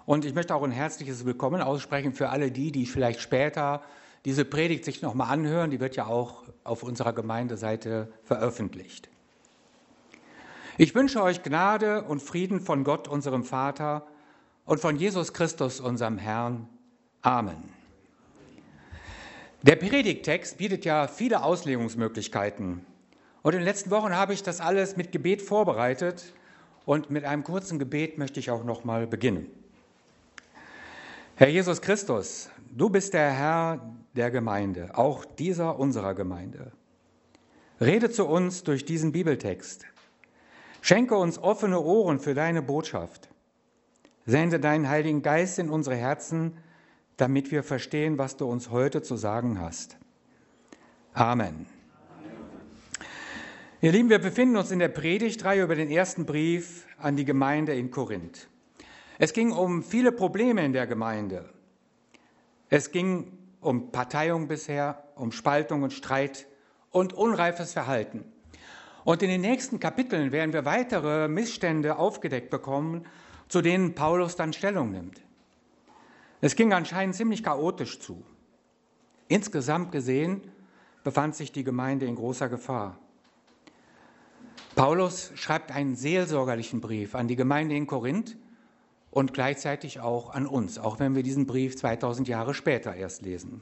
Und ich möchte auch ein herzliches Willkommen aussprechen für alle die vielleicht später diese Predigt sich nochmal anhören. Die wird ja auch auf unserer Gemeindeseite veröffentlicht. Ich wünsche euch Gnade und Frieden von Gott, unserem Vater, und von Jesus Christus, unserem Herrn. Amen. Der Predigttext bietet ja viele Auslegungsmöglichkeiten. Und in den letzten Wochen habe ich das alles mit Gebet vorbereitet. Und mit einem kurzen Gebet möchte ich auch nochmal beginnen. Herr Jesus Christus, du bist der Herr der Gemeinde, auch dieser unserer Gemeinde. Rede zu uns durch diesen Bibeltext. Schenke uns offene Ohren für deine Botschaft. Sende deinen Heiligen Geist in unsere Herzen, damit wir verstehen, was du uns heute zu sagen hast. Amen. Ihr Lieben, wir befinden uns in der Predigtreihe über den ersten Brief an die Gemeinde in Korinth. Es ging um viele Probleme in der Gemeinde. Es ging um Parteiung bisher, um Spaltung und Streit und unreifes Verhalten. Und in den nächsten Kapiteln werden wir weitere Missstände aufgedeckt bekommen, zu denen Paulus dann Stellung nimmt. Es ging anscheinend ziemlich chaotisch zu. Insgesamt gesehen befand sich die Gemeinde in großer Gefahr. Paulus schreibt einen seelsorgerlichen Brief an die Gemeinde in Korinth und gleichzeitig auch an uns, auch wenn wir diesen Brief 2000 Jahre später erst lesen.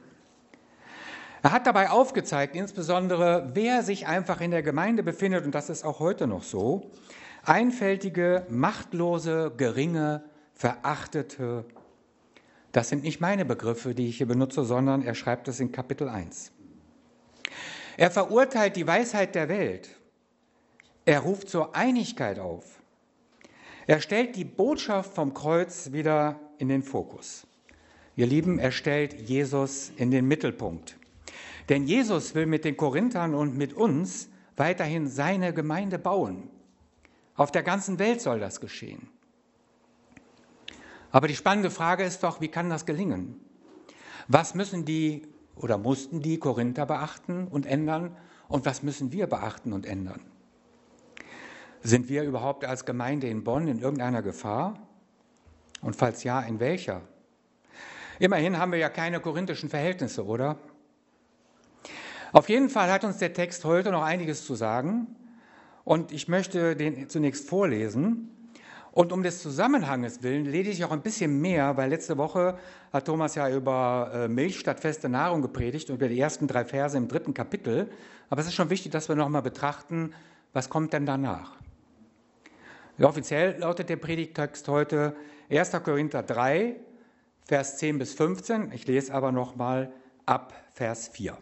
Er hat dabei aufgezeigt, insbesondere, wer sich einfach in der Gemeinde befindet, und das ist auch heute noch so, einfältige, machtlose, geringe, verachtete. Das sind nicht meine Begriffe, die ich hier benutze, sondern er schreibt es in Kapitel 1. Er verurteilt die Weisheit der Welt. Er ruft zur Einigkeit auf. Er stellt die Botschaft vom Kreuz wieder in den Fokus. Ihr Lieben, er stellt Jesus in den Mittelpunkt. Denn Jesus will mit den Korinthern und mit uns weiterhin seine Gemeinde bauen. Auf der ganzen Welt soll das geschehen. Aber die spannende Frage ist doch, wie kann das gelingen? Was mussten die Korinther beachten und ändern? Und was müssen wir beachten und ändern? Sind wir überhaupt als Gemeinde in Bonn in irgendeiner Gefahr? Und falls ja, in welcher? Immerhin haben wir ja keine korinthischen Verhältnisse, oder? Auf jeden Fall hat uns der Text heute noch einiges zu sagen. Und ich möchte den zunächst vorlesen. Und um des Zusammenhanges willen lese ich auch ein bisschen mehr, weil letzte Woche hat Thomas ja über Milch statt feste Nahrung gepredigt und über die ersten 3 Verse im 3. Kapitel. Aber es ist schon wichtig, dass wir nochmal betrachten, was kommt denn danach? Ja, offiziell lautet der Predigttext heute 1. Korinther 3, Vers 10 bis 15. Ich lese aber nochmal ab Vers 4.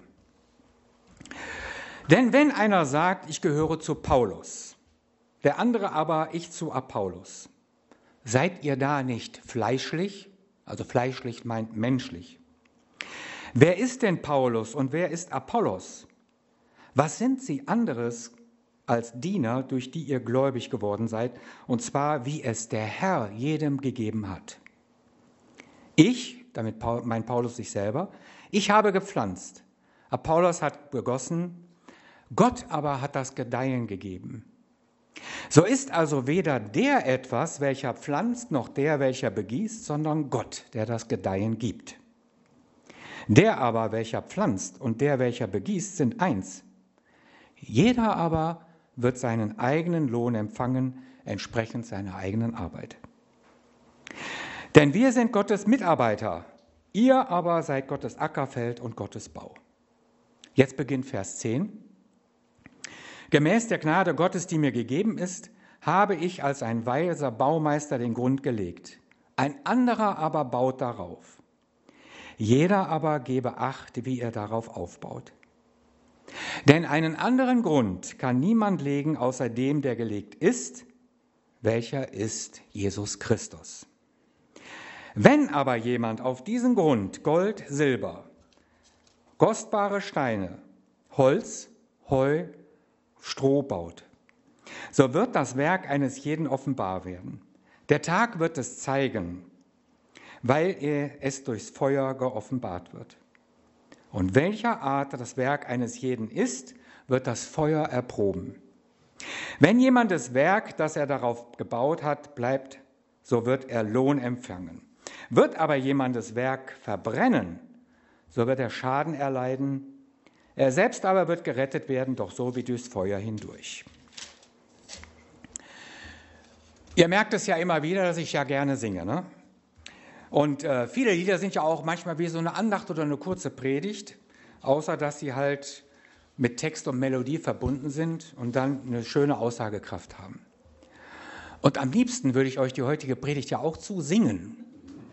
Denn wenn einer sagt, ich gehöre zu Paulus, der andere aber, ich zu Apollos, seid ihr da nicht fleischlich? Also fleischlich meint menschlich. Wer ist denn Paulus und wer ist Apollos? Was sind sie anderes als Diener, durch die ihr gläubig geworden seid, und zwar, wie es der Herr jedem gegeben hat? Ich, damit meint Paulus sich selber, ich habe gepflanzt, Apollos hat begossen, Gott aber hat das Gedeihen gegeben. So ist also weder der etwas, welcher pflanzt, noch der, welcher begießt, sondern Gott, der das Gedeihen gibt. Der aber, welcher pflanzt, und der, welcher begießt, sind eins. Jeder aber wird seinen eigenen Lohn empfangen, entsprechend seiner eigenen Arbeit. Denn wir sind Gottes Mitarbeiter, ihr aber seid Gottes Ackerfeld und Gottes Bau. Jetzt beginnt Vers 10. Gemäß der Gnade Gottes, die mir gegeben ist, habe ich als ein weiser Baumeister den Grund gelegt. Ein anderer aber baut darauf. Jeder aber gebe Acht, wie er darauf aufbaut. Denn einen anderen Grund kann niemand legen, außer dem, der gelegt ist, welcher ist Jesus Christus. Wenn aber jemand auf diesen Grund Gold, Silber, kostbare Steine, Holz, Heu, Stroh baut, so wird das Werk eines jeden offenbar werden. Der Tag wird es zeigen, weil es durchs Feuer geoffenbart wird. Und welcher Art das Werk eines jeden ist, wird das Feuer erproben. Wenn jemand das Werk, das er darauf gebaut hat, bleibt so wird er Lohn empfangen. Wird aber jemandes Werk verbrennen, so wird er Schaden erleiden. Er selbst aber wird gerettet werden, doch so wie durchs Feuer hindurch. Ihr merkt es ja immer wieder, dass ich ja gerne singe, ne? Und viele Lieder sind ja auch manchmal wie so eine Andacht oder eine kurze Predigt, außer dass sie halt mit Text und Melodie verbunden sind und dann eine schöne Aussagekraft haben. Und am liebsten würde ich euch die heutige Predigt ja auch zusingen.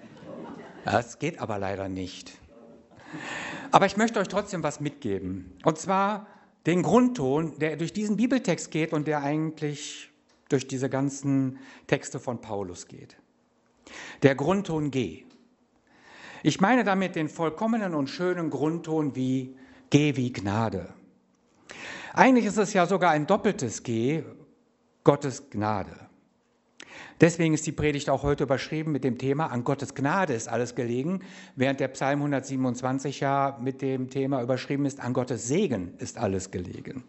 Das geht aber leider nicht. Aber ich möchte euch trotzdem was mitgeben. Und zwar den Grundton, der durch diesen Bibeltext geht und der eigentlich durch diese ganzen Texte von Paulus geht. Der Grundton G. Ich meine damit den vollkommenen und schönen Grundton wie G wie Gnade. Eigentlich ist es ja sogar ein doppeltes G, Gottes Gnade. Deswegen ist die Predigt auch heute überschrieben mit dem Thema An Gottes Gnade ist alles gelegen, während der Psalm 127 ja mit dem Thema überschrieben ist An Gottes Segen ist alles gelegen.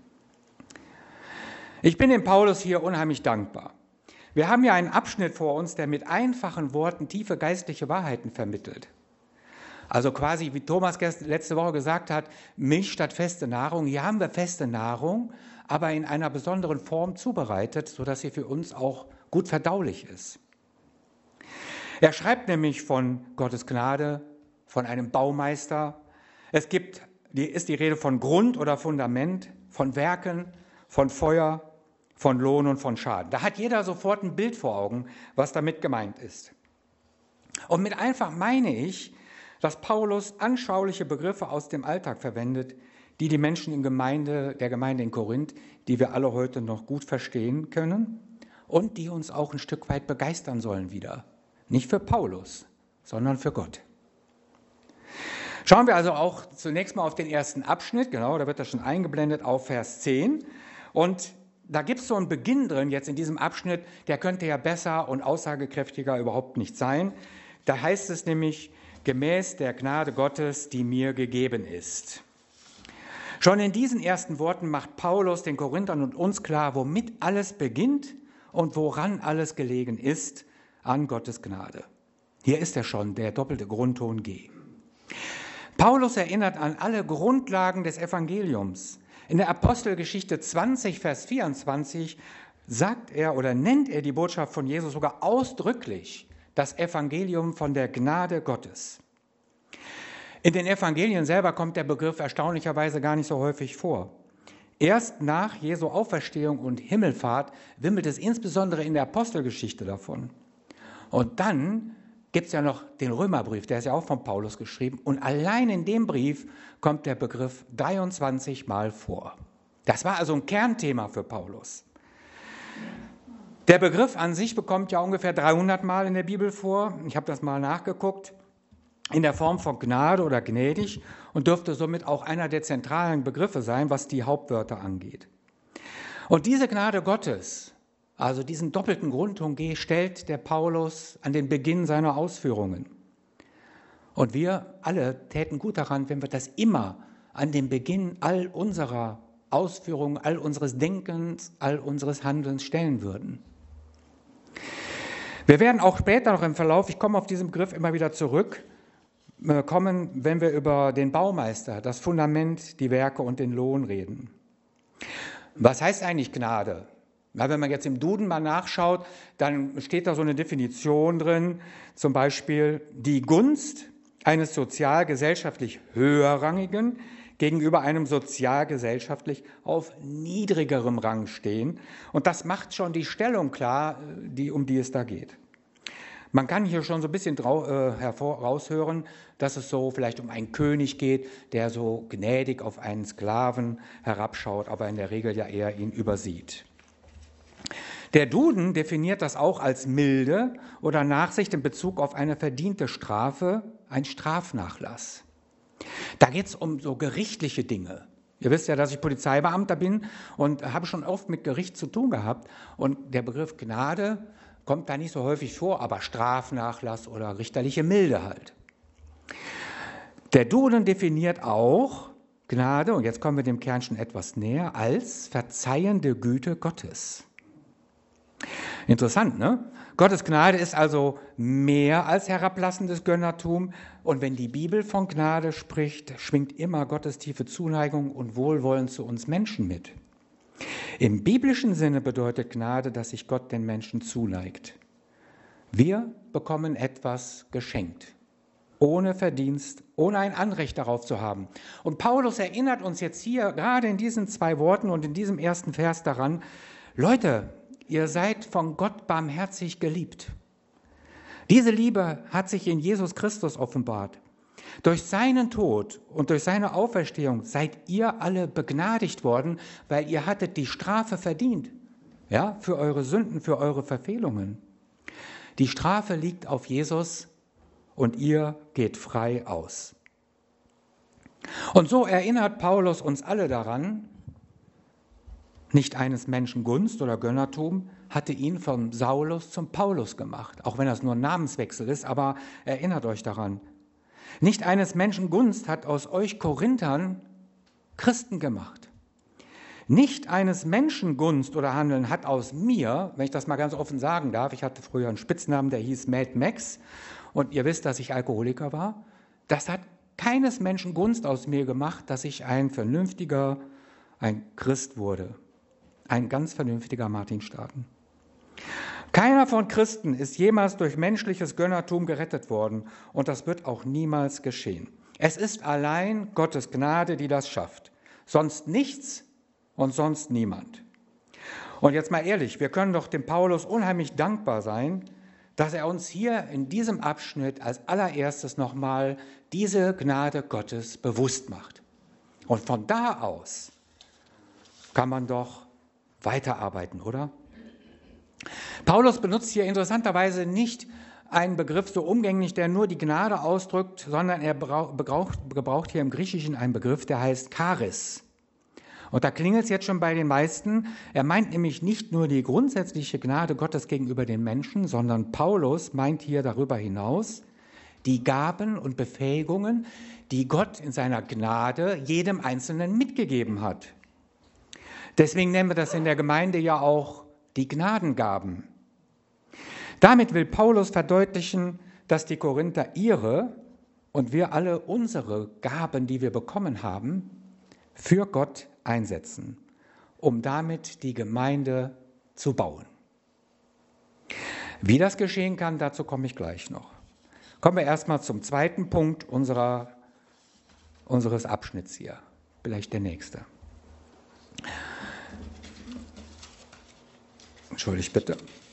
Ich bin dem Paulus hier unheimlich dankbar. Wir haben ja einen Abschnitt vor uns, der mit einfachen Worten tiefe geistliche Wahrheiten vermittelt. Also quasi, wie Thomas letzte Woche gesagt hat, Milch statt feste Nahrung. Hier haben wir feste Nahrung, aber in einer besonderen Form zubereitet, sodass sie für uns auch gut verdaulich ist. Er schreibt nämlich von Gottes Gnade, von einem Baumeister. Es ist die Rede von Grund oder Fundament, von Werken, von Feuer, von Lohn und von Schaden. Da hat jeder sofort ein Bild vor Augen, was damit gemeint ist. Und mit einfach meine ich, dass Paulus anschauliche Begriffe aus dem Alltag verwendet, die die Menschen der Gemeinde in Korinth, die wir alle heute noch gut verstehen können und die uns auch ein Stück weit begeistern sollen wieder. Nicht für Paulus, sondern für Gott. Schauen wir also auch zunächst mal auf den ersten Abschnitt, genau, da wird das schon eingeblendet, auf Vers 10. Und da gibt es so einen Beginn drin, jetzt in diesem Abschnitt, der könnte ja besser und aussagekräftiger überhaupt nicht sein. Da heißt es nämlich, gemäß der Gnade Gottes, die mir gegeben ist. Schon in diesen ersten Worten macht Paulus den Korinthern und uns klar, womit alles beginnt und woran alles gelegen ist an Gottes Gnade. Hier ist er schon, der doppelte Grundton G. Paulus erinnert an alle Grundlagen des Evangeliums. In der Apostelgeschichte 20, Vers 24 sagt er oder nennt er die Botschaft von Jesus sogar ausdrücklich das Evangelium von der Gnade Gottes. In den Evangelien selber kommt der Begriff erstaunlicherweise gar nicht so häufig vor. Erst nach Jesu Auferstehung und Himmelfahrt wimmelt es insbesondere in der Apostelgeschichte davon. Und dann gibt es ja noch den Römerbrief, der ist ja auch von Paulus geschrieben. Und allein in dem Brief kommt der Begriff 23 Mal vor. Das war also ein Kernthema für Paulus. Der Begriff an sich bekommt ja ungefähr 300 Mal in der Bibel vor. Ich habe das mal nachgeguckt. In der Form von Gnade oder gnädig und dürfte somit auch einer der zentralen Begriffe sein, was die Hauptwörter angeht. Und diese Gnade Gottes, also diesen doppelten Grundton G, stellt der Paulus an den Beginn seiner Ausführungen. Und wir alle täten gut daran, wenn wir das immer an den Beginn all unserer Ausführungen, all unseres Denkens, all unseres Handelns stellen würden. Wir werden auch später noch im Verlauf, ich komme auf diesen Begriff immer wieder zurück, kommen, wenn wir über den Baumeister, das Fundament, die Werke und den Lohn reden. Was heißt eigentlich Gnade? Na, wenn man jetzt im Duden mal nachschaut, dann steht da so eine Definition drin, zum Beispiel die Gunst eines sozial-gesellschaftlich Höherrangigen gegenüber einem sozial-gesellschaftlich auf niedrigerem Rang stehen. Und das macht schon die Stellung klar, um die es da geht. Man kann hier schon so ein bisschen raushören, dass es so vielleicht um einen König geht, der so gnädig auf einen Sklaven herabschaut, aber in der Regel ja eher ihn übersieht. Der Duden definiert das auch als Milde oder Nachsicht in Bezug auf eine verdiente Strafe, ein Strafnachlass. Da geht es um so gerichtliche Dinge. Ihr wisst ja, dass ich Polizeibeamter bin und habe schon oft mit Gericht zu tun gehabt. Und der Begriff Gnade kommt da nicht so häufig vor, aber Strafnachlass oder richterliche Milde halt. Der Duden definiert auch Gnade, und jetzt kommen wir dem Kern schon etwas näher, als verzeihende Güte Gottes. Interessant, ne? Gottes Gnade ist also mehr als herablassendes Gönnertum. Und wenn die Bibel von Gnade spricht, schwingt immer Gottes tiefe Zuneigung und Wohlwollen zu uns Menschen mit. Im biblischen Sinne bedeutet Gnade, dass sich Gott den Menschen zuneigt. Wir bekommen etwas geschenkt, ohne Verdienst, ohne ein Anrecht darauf zu haben. Und Paulus erinnert uns jetzt hier, gerade in diesen 2 Worten und in diesem ersten Vers daran, Leute, ihr seid von Gott barmherzig geliebt. Diese Liebe hat sich in Jesus Christus offenbart. Durch seinen Tod und durch seine Auferstehung seid ihr alle begnadigt worden, weil ihr hattet die Strafe verdient, ja, für eure Sünden, für eure Verfehlungen. Die Strafe liegt auf Jesus und ihr geht frei aus. Und so erinnert Paulus uns alle daran, nicht eines Menschen Gunst oder Gönnertum hatte ihn vom Saulus zum Paulus gemacht, auch wenn das nur ein Namenswechsel ist, aber erinnert euch daran. Nicht eines Menschen Gunst hat aus euch Korinthern Christen gemacht. Nicht eines Menschen Gunst oder Handeln hat aus mir, wenn ich das mal ganz offen sagen darf, ich hatte früher einen Spitznamen, der hieß Mad Max und ihr wisst, dass ich Alkoholiker war, das hat keines Menschen Gunst aus mir gemacht, dass ich ein Christ wurde. Ein ganz vernünftiger Martin Staden. Keiner von Christen ist jemals durch menschliches Gönnertum gerettet worden und das wird auch niemals geschehen. Es ist allein Gottes Gnade, die das schafft. Sonst nichts und sonst niemand. Und jetzt mal ehrlich, wir können doch dem Paulus unheimlich dankbar sein, dass er uns hier in diesem Abschnitt als allererstes nochmal diese Gnade Gottes bewusst macht. Und von da aus kann man doch weiterarbeiten, oder? Paulus benutzt hier interessanterweise nicht einen Begriff so umgänglich, der nur die Gnade ausdrückt, sondern er gebraucht hier im Griechischen einen Begriff, der heißt Charis. Und da klingelt es jetzt schon bei den meisten. Er meint nämlich nicht nur die grundsätzliche Gnade Gottes gegenüber den Menschen, sondern Paulus meint hier darüber hinaus die Gaben und Befähigungen, die Gott in seiner Gnade jedem Einzelnen mitgegeben hat. Deswegen nennen wir das in der Gemeinde ja auch die Gnadengaben. Damit will Paulus verdeutlichen, dass die Korinther ihre und wir alle unsere Gaben, die wir bekommen haben, für Gott einsetzen, um damit die Gemeinde zu bauen. Wie das geschehen kann, dazu komme ich gleich noch. Kommen wir erstmal zum zweiten Punkt unseres Abschnitts hier, vielleicht der nächste. Entschuldigt bitte.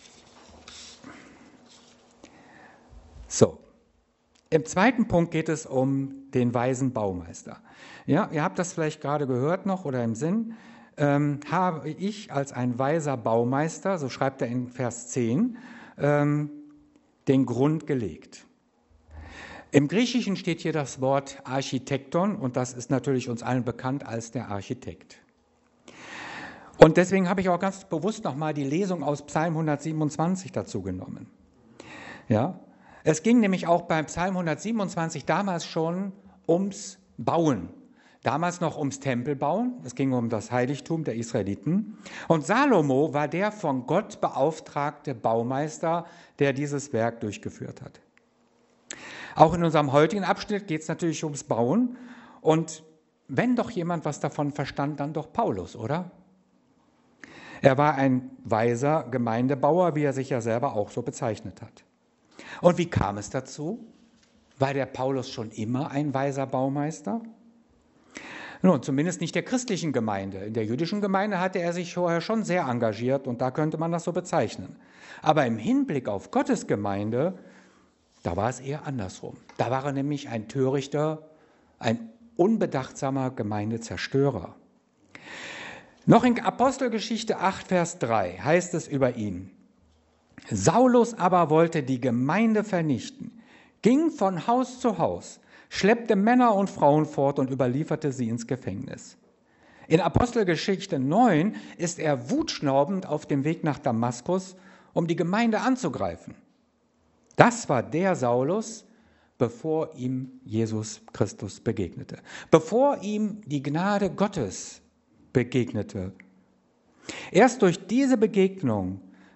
So, im zweiten Punkt geht es um den weisen Baumeister. Ja, ihr habt das vielleicht gerade gehört noch oder im Sinn. Habe ich als ein weiser Baumeister, so schreibt er in Vers 10, den Grund gelegt. Im Griechischen steht hier das Wort Architekton und das ist natürlich uns allen bekannt als der Architekt. Und deswegen habe ich auch ganz bewusst nochmal die Lesung aus Psalm 127 dazu genommen. Ja, es ging nämlich auch beim Psalm 127 damals schon ums Bauen. Damals noch ums Tempelbauen. Es ging um das Heiligtum der Israeliten. Und Salomo war der von Gott beauftragte Baumeister, der dieses Werk durchgeführt hat. Auch in unserem heutigen Abschnitt geht es natürlich ums Bauen. Und wenn doch jemand was davon verstand, dann doch Paulus, oder? Er war ein weiser Gemeindebauer, wie er sich ja selber auch so bezeichnet hat. Und wie kam es dazu? War der Paulus schon immer ein weiser Baumeister? Nun, zumindest nicht der christlichen Gemeinde. In der jüdischen Gemeinde hatte er sich vorher schon sehr engagiert und da könnte man das so bezeichnen. Aber im Hinblick auf Gottes Gemeinde, da war es eher andersrum. Da war er nämlich ein törichter, ein unbedachtsamer Gemeindezerstörer. Noch in Apostelgeschichte 8, Vers 3 heißt es über ihn: Saulus aber wollte die Gemeinde vernichten, ging von Haus zu Haus, schleppte Männer und Frauen fort und überlieferte sie ins Gefängnis. In Apostelgeschichte 9 ist er wutschnaubend auf dem Weg nach Damaskus, um die Gemeinde anzugreifen. Das war der Saulus, bevor ihm Jesus Christus begegnete, bevor ihm die Gnade Gottes begegnete. Erst durch diese Begegnung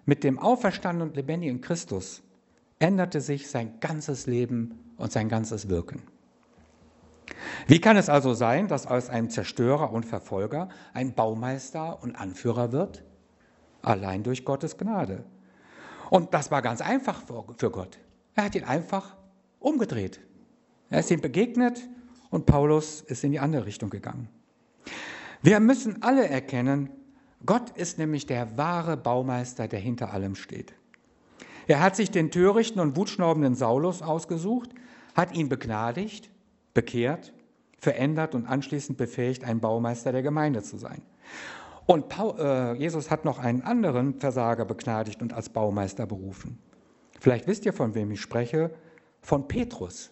mit dem auferstandenen und lebendigen Christus änderte sich sein ganzes Leben und sein ganzes Wirken. Wie kann es also sein, dass aus einem Zerstörer und Verfolger ein Baumeister und Anführer wird? Allein durch Gottes Gnade. Und das war ganz einfach für Gott. Er hat ihn einfach umgedreht. Er ist ihm begegnet und Paulus ist in die andere Richtung gegangen. Wir müssen alle erkennen, Gott ist nämlich der wahre Baumeister, der hinter allem steht. Er hat sich den törichten und wutschnaubenden Saulus ausgesucht, hat ihn begnadigt, bekehrt, verändert und anschließend befähigt, ein Baumeister der Gemeinde zu sein. Und Jesus hat noch einen anderen Versager begnadigt und als Baumeister berufen. Vielleicht wisst ihr, von wem ich spreche, von Petrus.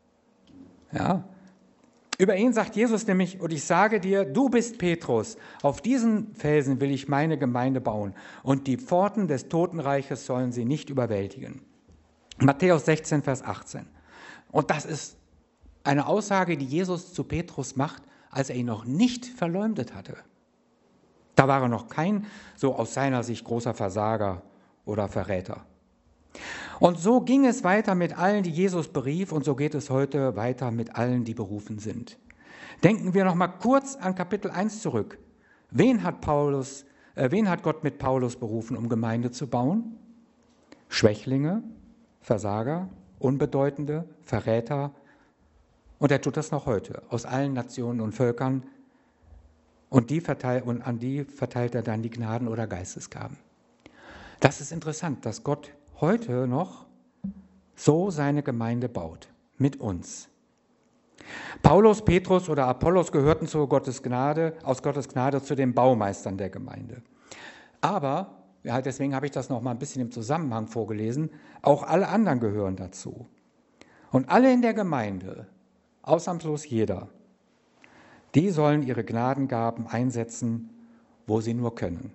Ja. Über ihn sagt Jesus nämlich, und ich sage dir, du bist Petrus, auf diesen Felsen will ich meine Gemeinde bauen und die Pforten des Totenreiches sollen sie nicht überwältigen. Matthäus 16, Vers 18. Und das ist eine Aussage, die Jesus zu Petrus macht, als er ihn noch nicht verleumdet hatte. Da war er noch kein, so aus seiner Sicht, großer Versager oder Verräter. Und so ging es weiter mit allen, die Jesus berief, und so geht es heute weiter mit allen, die berufen sind. Denken wir noch mal kurz an Kapitel 1 zurück. Wen hat Gott mit Paulus berufen, um Gemeinde zu bauen? Schwächlinge, Versager, Unbedeutende, Verräter. Und er tut das noch heute, aus allen Nationen und Völkern. Und an die verteilt er dann die Gnaden oder Geistesgaben. Das ist interessant, dass Gott heute noch so seine Gemeinde baut, mit uns. Paulus, Petrus oder Apollos gehörten aus Gottes Gnade zu den Baumeistern der Gemeinde. Aber, ja, deswegen habe ich das noch mal ein bisschen im Zusammenhang vorgelesen, auch alle anderen gehören dazu. Und alle in der Gemeinde, ausnahmslos jeder, die sollen ihre Gnadengaben einsetzen, wo sie nur können.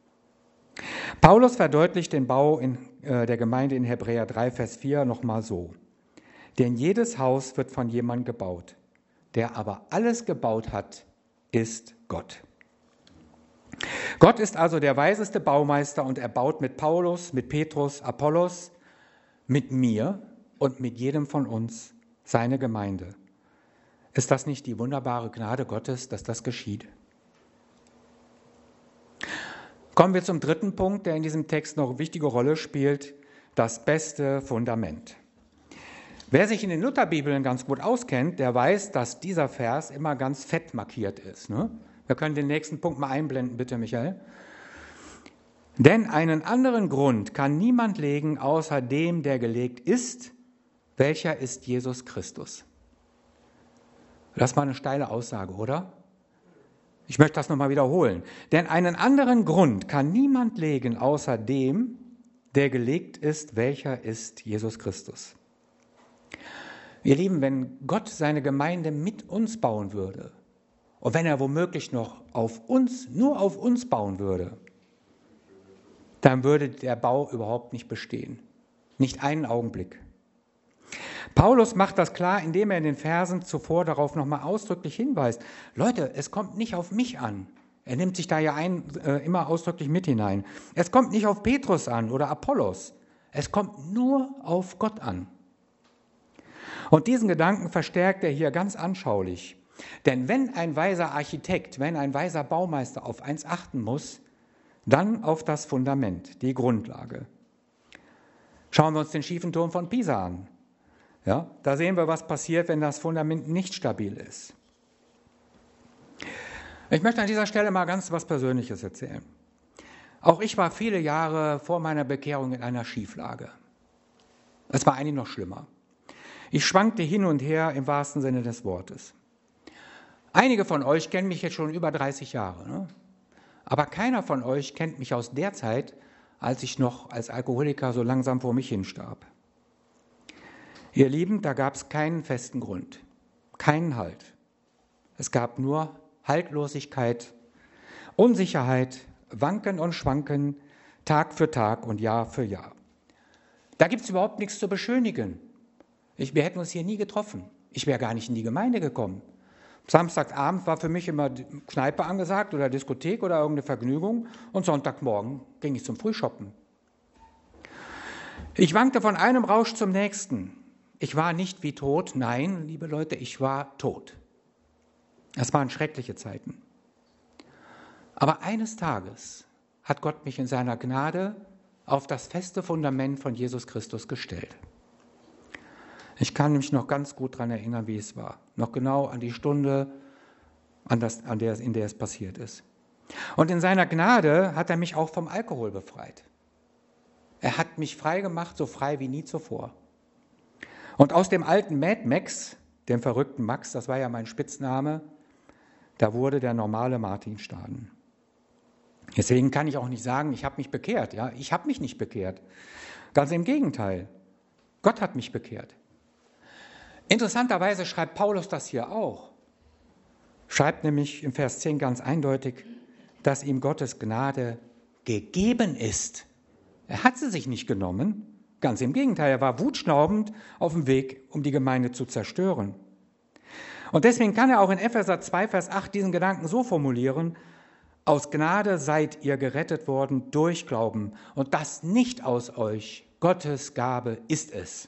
Paulus verdeutlicht den Bau der Gemeinde in Hebräer 3, Vers 4 nochmal so. Denn jedes Haus wird von jemandem gebaut. Der aber alles gebaut hat, ist Gott. Gott ist also der weiseste Baumeister und er baut mit Paulus, mit Petrus, Apollos, mit mir und mit jedem von uns seine Gemeinde. Ist das nicht die wunderbare Gnade Gottes, dass das geschieht? Kommen wir zum dritten Punkt, der in diesem Text noch eine wichtige Rolle spielt, das beste Fundament. Wer sich in den Lutherbibeln ganz gut auskennt, der weiß, dass dieser Vers immer ganz fett markiert ist. Ne? Wir können den nächsten Punkt mal einblenden, bitte, Michael. Denn einen anderen Grund kann niemand legen, außer dem, der gelegt ist, welcher ist Jesus Christus. Das war eine steile Aussage, oder? Ich möchte das nochmal wiederholen. Denn einen anderen Grund kann niemand legen, außer dem, der gelegt ist, welcher ist Jesus Christus. Ihr Lieben, wenn Gott seine Gemeinde mit uns bauen würde und wenn er womöglich noch nur auf uns bauen würde, dann würde der Bau überhaupt nicht bestehen. Nicht einen Augenblick. Paulus macht das klar, indem er in den Versen zuvor darauf nochmal ausdrücklich hinweist. Leute, es kommt nicht auf mich an. Er nimmt sich da ja immer ausdrücklich mit hinein. Es kommt nicht auf Petrus an oder Apollos. Es kommt nur auf Gott an. Und diesen Gedanken verstärkt er hier ganz anschaulich. Denn wenn ein weiser Architekt, wenn ein weiser Baumeister auf eins achten muss, dann auf das Fundament, die Grundlage. Schauen wir uns den schiefen Turm von Pisa an. Ja, da sehen wir, was passiert, wenn das Fundament nicht stabil ist. Ich möchte an dieser Stelle mal ganz was Persönliches erzählen. Auch ich war viele Jahre vor meiner Bekehrung in einer Schieflage. Es war eigentlich noch schlimmer. Ich schwankte hin und her im wahrsten Sinne des Wortes. Einige von euch kennen mich jetzt schon über 30 Jahre, ne? Aber keiner von euch kennt mich aus der Zeit, als ich noch als Alkoholiker so langsam vor mich hinstarb. Ihr Lieben, da gab es keinen festen Grund, keinen Halt. Es gab nur Haltlosigkeit, Unsicherheit, Wanken und Schwanken, Tag für Tag und Jahr für Jahr. Da gibt es überhaupt nichts zu beschönigen. Wir hätten uns hier nie getroffen. Ich wäre gar nicht in die Gemeinde gekommen. Samstagabend war für mich immer Kneipe angesagt oder Diskothek oder irgendeine Vergnügung und Sonntagmorgen ging ich zum Frühshoppen. Ich wankte von einem Rausch zum nächsten. Ich war nicht wie tot, nein, liebe Leute, ich war tot. Es waren schreckliche Zeiten. Aber eines Tages hat Gott mich in seiner Gnade auf das feste Fundament von Jesus Christus gestellt. Ich kann mich noch ganz gut daran erinnern, wie es war. Noch genau an die Stunde, in der es passiert ist. Und in seiner Gnade hat er mich auch vom Alkohol befreit. Er hat mich frei gemacht, so frei wie nie zuvor. Und aus dem alten Mad Max, dem verrückten Max, das war ja mein Spitzname, da wurde der normale Martin Staden. Deswegen kann ich auch nicht sagen, ich habe mich bekehrt. Ja? Ich habe mich nicht bekehrt. Ganz im Gegenteil. Gott hat mich bekehrt. Interessanterweise schreibt Paulus das hier auch. Schreibt nämlich im Vers 10 ganz eindeutig, dass ihm Gottes Gnade gegeben ist. Er hat sie sich nicht genommen. Ganz im Gegenteil, er war wutschnaubend auf dem Weg, um die Gemeinde zu zerstören. Und deswegen kann er auch in Epheser 2, Vers 8 diesen Gedanken so formulieren: Aus Gnade seid ihr gerettet worden durch Glauben, und das nicht aus euch. Gottes Gabe ist es.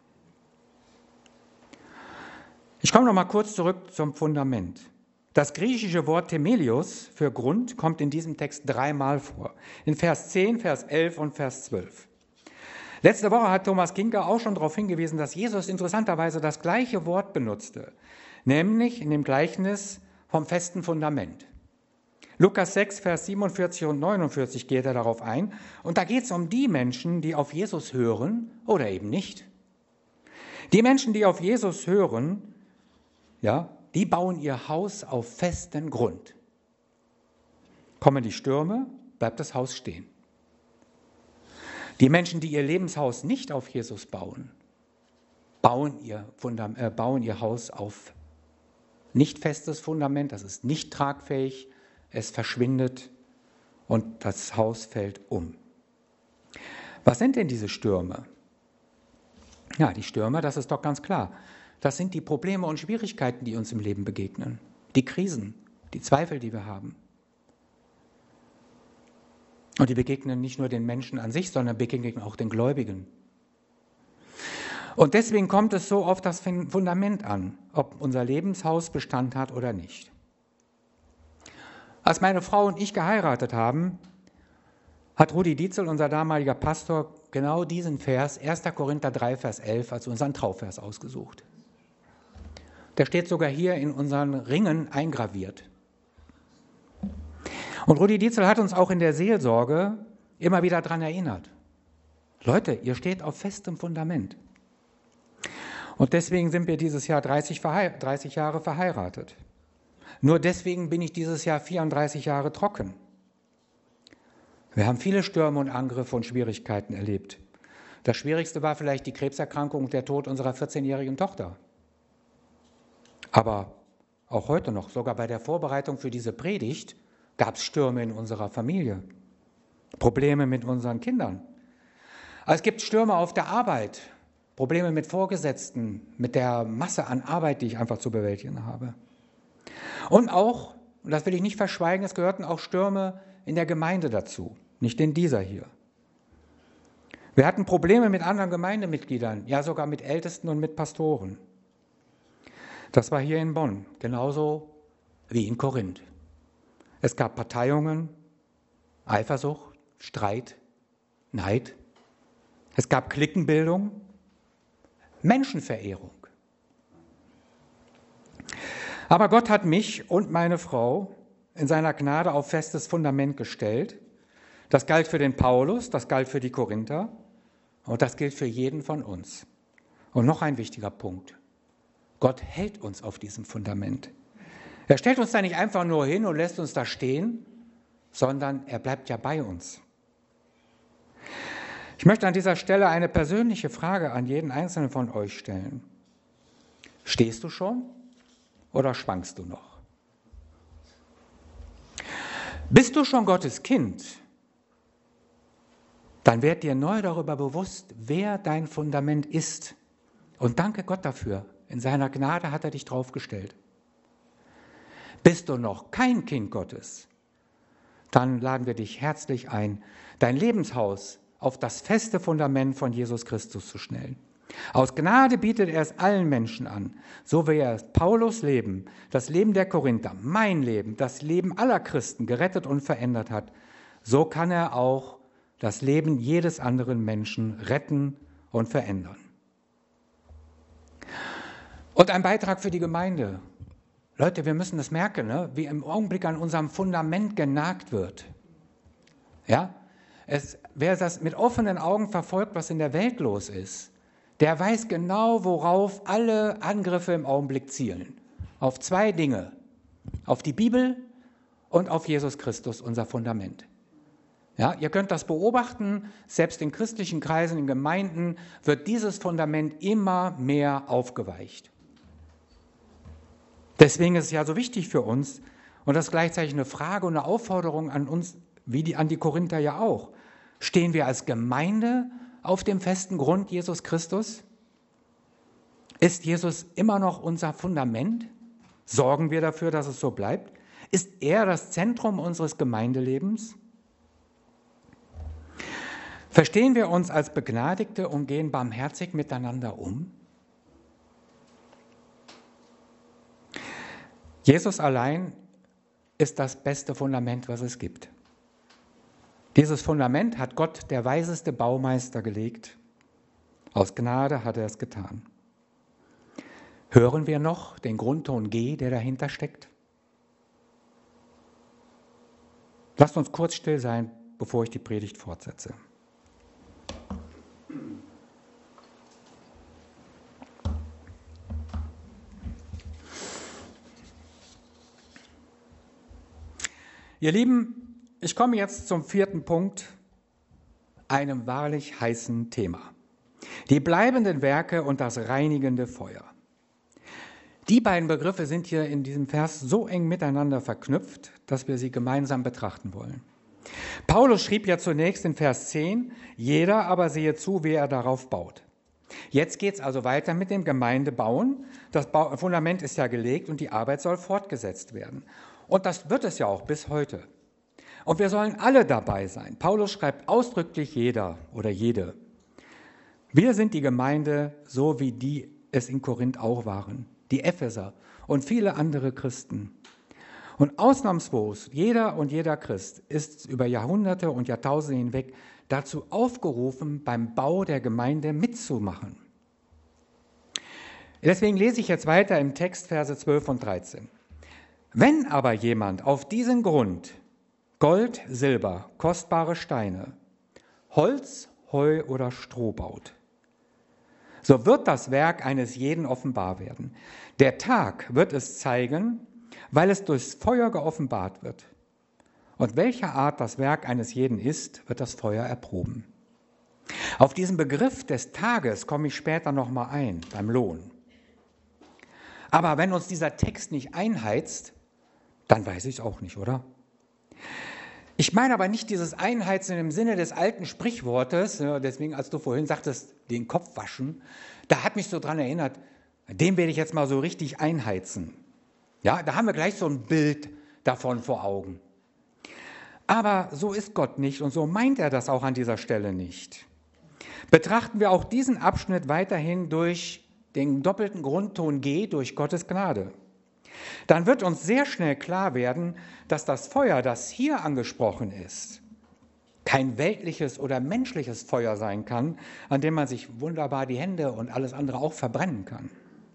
Ich komme noch mal kurz zurück zum Fundament. Das griechische Wort Themelios für Grund kommt in diesem Text 3-mal vor. In Vers 10, Vers 11 und Vers 12. Letzte Woche hat Thomas Kinker auch schon darauf hingewiesen, dass Jesus interessanterweise das gleiche Wort benutzte, nämlich in dem Gleichnis vom festen Fundament. Lukas 6, Vers 47 und 49 geht er darauf ein. Und da geht es um die Menschen, die auf Jesus hören oder eben nicht. Die Menschen, die auf Jesus hören, ja, die bauen ihr Haus auf festen Grund. Kommen die Stürme, bleibt das Haus stehen. Die Menschen, die ihr Lebenshaus nicht auf Jesus bauen, bauen ihr Haus auf nicht festes Fundament, das ist nicht tragfähig, es verschwindet und das Haus fällt um. Was sind denn diese Stürme? Ja, die Stürme, das ist doch ganz klar. Das sind die Probleme und Schwierigkeiten, die uns im Leben begegnen. Die Krisen, die Zweifel, die wir haben. Und die begegnen nicht nur den Menschen an sich, sondern begegnen auch den Gläubigen. Und deswegen kommt es so auf das Fundament an, ob unser Lebenshaus Bestand hat oder nicht. Als meine Frau und ich geheiratet haben, hat Rudi Dietzel, unser damaliger Pastor, genau diesen Vers, 1. Korinther 3, Vers 11, als unseren Trauvers ausgesucht. Der steht sogar hier in unseren Ringen eingraviert. Und Rudi Dietzel hat uns auch in der Seelsorge immer wieder daran erinnert. Leute, ihr steht auf festem Fundament. Und deswegen sind wir dieses Jahr 30 Jahre verheiratet. Nur deswegen bin ich dieses Jahr 34 Jahre trocken. Wir haben viele Stürme und Angriffe und Schwierigkeiten erlebt. Das Schwierigste war vielleicht die Krebserkrankung und der Tod unserer 14-jährigen Tochter. Aber auch heute noch, sogar bei der Vorbereitung für diese Predigt, gab es Stürme in unserer Familie, Probleme mit unseren Kindern. Es gibt Stürme auf der Arbeit, Probleme mit Vorgesetzten, mit der Masse an Arbeit, die ich einfach zu bewältigen habe. Und auch, und das will ich nicht verschweigen, es gehörten auch Stürme in der Gemeinde dazu, nicht in dieser hier. Wir hatten Probleme mit anderen Gemeindemitgliedern, ja sogar mit Ältesten und mit Pastoren. Das war hier in Bonn, genauso wie in Korinth. Es gab Parteiungen, Eifersucht, Streit, Neid. Es gab Cliquenbildung, Menschenverehrung. Aber Gott hat mich und meine Frau in seiner Gnade auf festes Fundament gestellt. Das galt für den Paulus, das galt für die Korinther und das gilt für jeden von uns. Und noch ein wichtiger Punkt. Gott hält uns auf diesem Fundament. Er stellt uns da nicht einfach nur hin und lässt uns da stehen, sondern er bleibt ja bei uns. Ich möchte an dieser Stelle eine persönliche Frage an jeden Einzelnen von euch stellen. Stehst du schon oder schwankst du noch? Bist du schon Gottes Kind? Dann werd dir neu darüber bewusst, wer dein Fundament ist. Und danke Gott dafür. In seiner Gnade hat er dich draufgestellt. Bist du noch kein Kind Gottes? Dann laden wir dich herzlich ein, dein Lebenshaus auf das feste Fundament von Jesus Christus zu stellen. Aus Gnade bietet er es allen Menschen an, so wie er Paulus Leben, das Leben der Korinther, mein Leben, das Leben aller Christen gerettet und verändert hat, so kann er auch das Leben jedes anderen Menschen retten und verändern. Und ein Beitrag für die Gemeinde. Leute, wir müssen das merken, ne? Wie im Augenblick an unserem Fundament genagt wird. Ja? Wer das mit offenen Augen verfolgt, was in der Welt los ist, der weiß genau, worauf alle Angriffe im Augenblick zielen. Auf zwei Dinge. Auf die Bibel und auf Jesus Christus, unser Fundament. Ja, ihr könnt das beobachten, selbst in christlichen Kreisen, in Gemeinden wird dieses Fundament immer mehr aufgeweicht. Deswegen ist es ja so wichtig für uns und das ist gleichzeitig eine Frage und eine Aufforderung an uns, wie an die Korinther ja auch. Stehen wir als Gemeinde auf dem festen Grund Jesus Christus? Ist Jesus immer noch unser Fundament? Sorgen wir dafür, dass es so bleibt? Ist er das Zentrum unseres Gemeindelebens? Verstehen wir uns als Begnadigte und gehen barmherzig miteinander um? Jesus allein ist das beste Fundament, was es gibt. Dieses Fundament hat Gott, der weiseste Baumeister, gelegt. Aus Gnade hat er es getan. Hören wir noch den Grundton G, der dahinter steckt? Lasst uns kurz still sein, bevor ich die Predigt fortsetze. Ihr Lieben, ich komme jetzt zum 4. Punkt, einem wahrlich heißen Thema. Die bleibenden Werke und das reinigende Feuer. Die beiden Begriffe sind hier in diesem Vers so eng miteinander verknüpft, dass wir sie gemeinsam betrachten wollen. Paulus schrieb ja zunächst in Vers 10, jeder aber sehe zu, wie er darauf baut. Jetzt geht es also weiter mit dem Gemeindebauen. Das Fundament ist ja gelegt und die Arbeit soll fortgesetzt werden. Und das wird es ja auch bis heute. Und wir sollen alle dabei sein. Paulus schreibt ausdrücklich jeder oder jede. Wir sind die Gemeinde, so wie die es in Korinth auch waren, die Epheser und viele andere Christen. Und ausnahmslos, jeder und jeder Christ ist über Jahrhunderte und Jahrtausende hinweg dazu aufgerufen, beim Bau der Gemeinde mitzumachen. Deswegen lese ich jetzt weiter im Text Verse 12 und 13. Wenn aber jemand auf diesen Grund Gold, Silber, kostbare Steine, Holz, Heu oder Stroh baut, so wird das Werk eines jeden offenbar werden. Der Tag wird es zeigen, weil es durchs Feuer geoffenbart wird. Und welcher Art das Werk eines jeden ist, wird das Feuer erproben. Auf diesen Begriff des Tages komme ich später nochmal ein, beim Lohn. Aber wenn uns dieser Text nicht einheizt, dann weiß ich es auch nicht, oder? Ich meine aber nicht dieses Einheizen im Sinne des alten Sprichwortes, deswegen, als du vorhin sagtest, den Kopf waschen, da hat mich so dran erinnert, den werde ich jetzt mal so richtig einheizen. Ja, da haben wir gleich so ein Bild davon vor Augen. Aber so ist Gott nicht und so meint er das auch an dieser Stelle nicht. Betrachten wir auch diesen Abschnitt weiterhin durch den doppelten Grundton G, durch Gottes Gnade. Dann wird uns sehr schnell klar werden, dass das Feuer, das hier angesprochen ist, kein weltliches oder menschliches Feuer sein kann, an dem man sich wunderbar die Hände und alles andere auch verbrennen kann.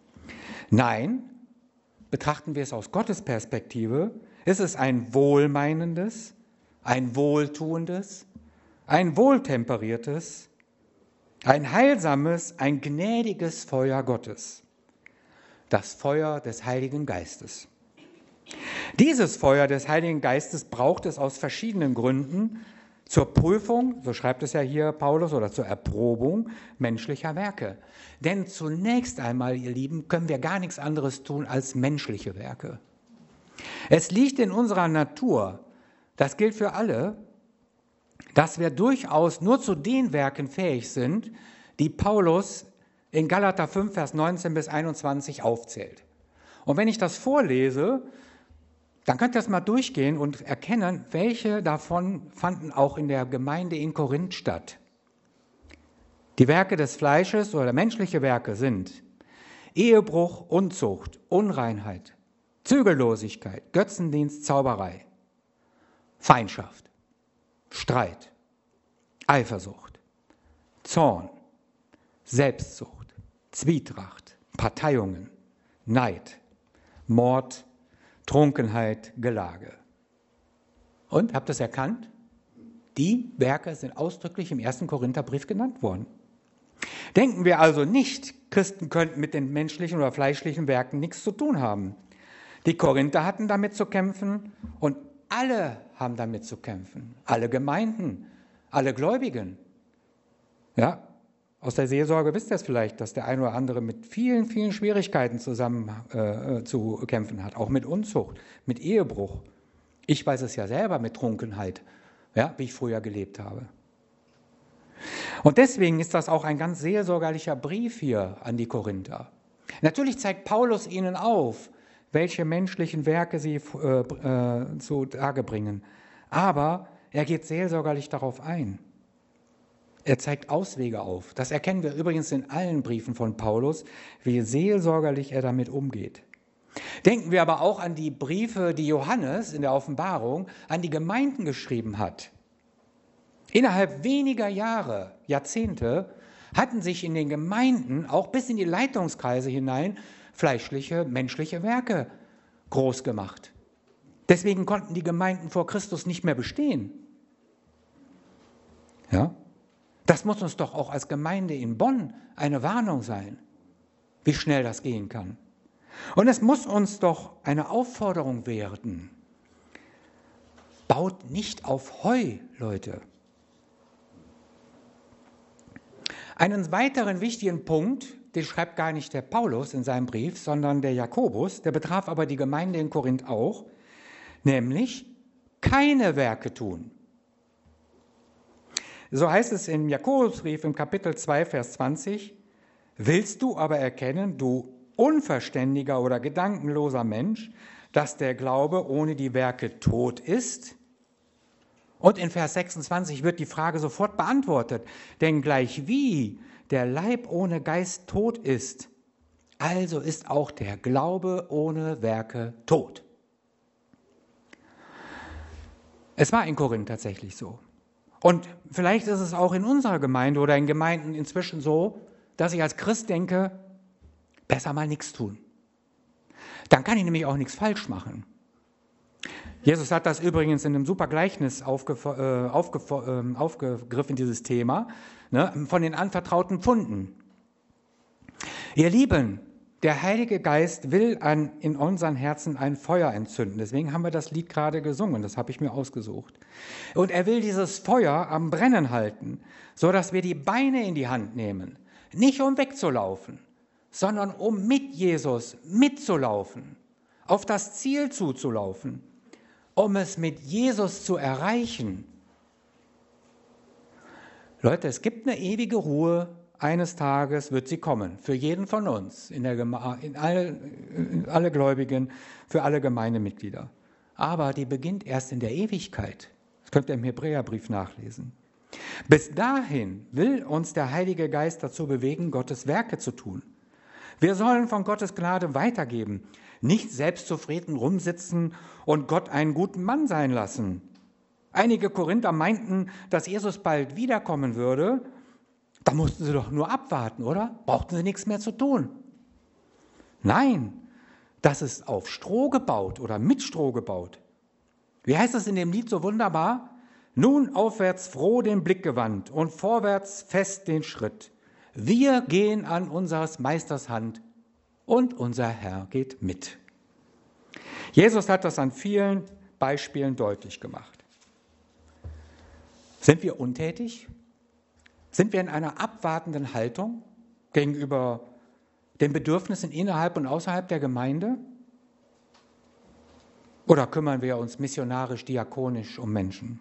Nein, betrachten wir es aus Gottes Perspektive, ist es ein wohlmeinendes, ein wohltuendes, ein wohltemperiertes, ein heilsames, ein gnädiges Feuer Gottes. Das Feuer des Heiligen Geistes. Dieses Feuer des Heiligen Geistes braucht es aus verschiedenen Gründen zur Prüfung, so schreibt es ja hier Paulus, oder zur Erprobung menschlicher Werke. Denn zunächst einmal, ihr Lieben, können wir gar nichts anderes tun als menschliche Werke. Es liegt in unserer Natur, das gilt für alle, dass wir durchaus nur zu den Werken fähig sind, die Paulus in Galater 5, Vers 19 bis 21 aufzählt. Und wenn ich das vorlese, dann könnt ihr das mal durchgehen und erkennen, welche davon fanden auch in der Gemeinde in Korinth statt. Die Werke des Fleisches oder menschliche Werke sind Ehebruch, Unzucht, Unreinheit, Zügellosigkeit, Götzendienst, Zauberei, Feindschaft, Streit, Eifersucht, Zorn, Selbstsucht, Zwietracht, Parteiungen, Neid, Mord, Trunkenheit, Gelage. Und, habt ihr es erkannt? Die Werke sind ausdrücklich im 1. Korintherbrief genannt worden. Denken wir also nicht, Christen könnten mit den menschlichen oder fleischlichen Werken nichts zu tun haben. Die Korinther hatten damit zu kämpfen und alle haben damit zu kämpfen. Alle Gemeinden, alle Gläubigen. Ja, aus der Seelsorge wisst ihr es vielleicht, dass der eine oder andere mit vielen, vielen Schwierigkeiten zusammen zu kämpfen hat. Auch mit Unzucht, mit Ehebruch. Ich weiß es ja selber mit Trunkenheit, ja, wie ich früher gelebt habe. Und deswegen ist das auch ein ganz seelsorgerlicher Brief hier an die Korinther. Natürlich zeigt Paulus ihnen auf, welche menschlichen Werke sie zutage bringen. Aber er geht seelsorgerlich darauf ein. Er zeigt Auswege auf. Das erkennen wir übrigens in allen Briefen von Paulus, wie seelsorgerlich er damit umgeht. Denken wir aber auch an die Briefe, die Johannes in der Offenbarung an die Gemeinden geschrieben hat. Innerhalb weniger Jahre, Jahrzehnte, hatten sich in den Gemeinden, auch bis in die Leitungskreise hinein, fleischliche, menschliche Werke groß gemacht. Deswegen konnten die Gemeinden vor Christus nicht mehr bestehen. Ja? Das muss uns doch auch als Gemeinde in Bonn eine Warnung sein, wie schnell das gehen kann. Und es muss uns doch eine Aufforderung werden. Baut nicht auf Heu, Leute. Einen weiteren wichtigen Punkt, den schreibt gar nicht der Paulus in seinem Brief, sondern der Jakobus, der betraf aber die Gemeinde in Korinth auch, nämlich keine Werke tun. So heißt es im Jakobusbrief im Kapitel 2, Vers 20, willst du aber erkennen, du unverständiger oder gedankenloser Mensch, dass der Glaube ohne die Werke tot ist? Und in Vers 26 wird die Frage sofort beantwortet, denn gleichwie der Leib ohne Geist tot ist, also ist auch der Glaube ohne Werke tot. Es war in Korinth tatsächlich so. Und vielleicht ist es auch in unserer Gemeinde oder in Gemeinden inzwischen so, dass ich als Christ denke, besser mal nichts tun. Dann kann ich nämlich auch nichts falsch machen. Jesus hat das übrigens in einem super Gleichnis aufgegriffen, dieses Thema, ne, von den anvertrauten Pfunden. Ihr Lieben, der Heilige Geist will in unseren Herzen ein Feuer entzünden. Deswegen haben wir das Lied gerade gesungen, das habe ich mir ausgesucht. Und er will dieses Feuer am Brennen halten, so dass wir die Beine in die Hand nehmen. Nicht um wegzulaufen, sondern um mit Jesus mitzulaufen, auf das Ziel zuzulaufen, um es mit Jesus zu erreichen. Leute, es gibt eine ewige Ruhe, eines Tages wird sie kommen, für jeden von uns, in alle Gläubigen, für alle Gemeindemitglieder. Aber die beginnt erst in der Ewigkeit. Das könnt ihr im Hebräerbrief nachlesen. Bis dahin will uns der Heilige Geist dazu bewegen, Gottes Werke zu tun. Wir sollen von Gottes Gnade weitergeben, nicht selbstzufrieden rumsitzen und Gott einen guten Mann sein lassen. Einige Korinther meinten, dass Jesus bald wiederkommen würde. Da mussten sie doch nur abwarten, oder? Brauchten sie nichts mehr zu tun. Nein, das ist auf Stroh gebaut oder mit Stroh gebaut. Wie heißt es in dem Lied so wunderbar? Nun aufwärts froh den Blick gewandt und vorwärts fest den Schritt. Wir gehen an unseres Meisters Hand und unser Herr geht mit. Jesus hat das an vielen Beispielen deutlich gemacht. Sind wir untätig? Sind wir in einer abwartenden Haltung gegenüber den Bedürfnissen innerhalb und außerhalb der Gemeinde? Oder kümmern wir uns missionarisch, diakonisch um Menschen?